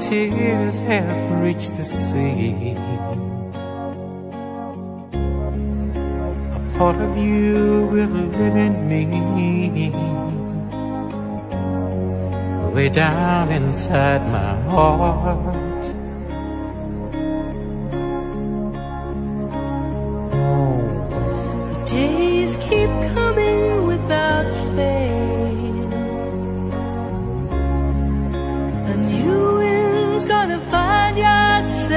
tears have reached the sea. A part of you will live in me, way down inside my heart. The days keep coming without fail, a new wind's gonna find your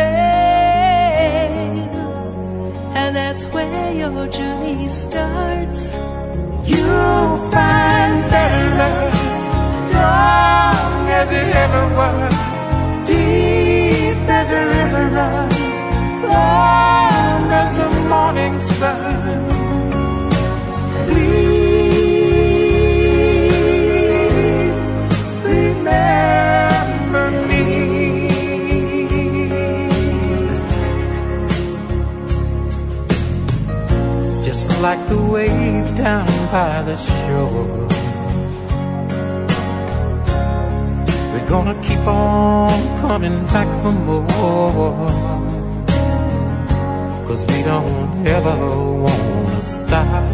sail, and that's where your journey starts. You'll find better love, strong as it ever was, deep as a river runs, warm as the morning sun. Please remember me. Just like the waves down by the shore, we're gonna keep on coming back for more, 'cause we don't ever wanna stop.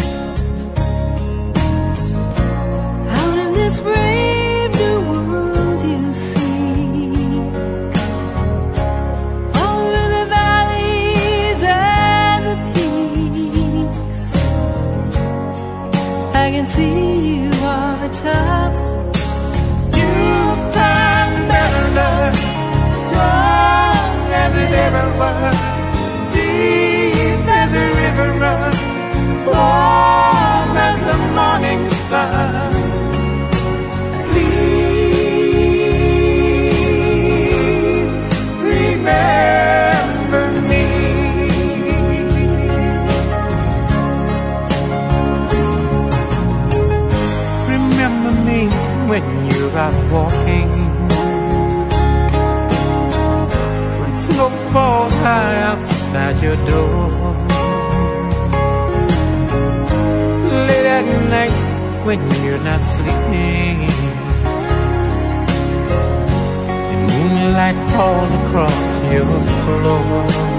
Out in this brave new world you see, over the valleys and the peaks, I can see you on the top. You'll find better love, strong as it ever was, deep as a river runs, warm as the morning sun. Please remember me. Remember me when you're out walking, when snow falls high outside your door, late at night when you're not sleeping, and moonlight falls across your floor.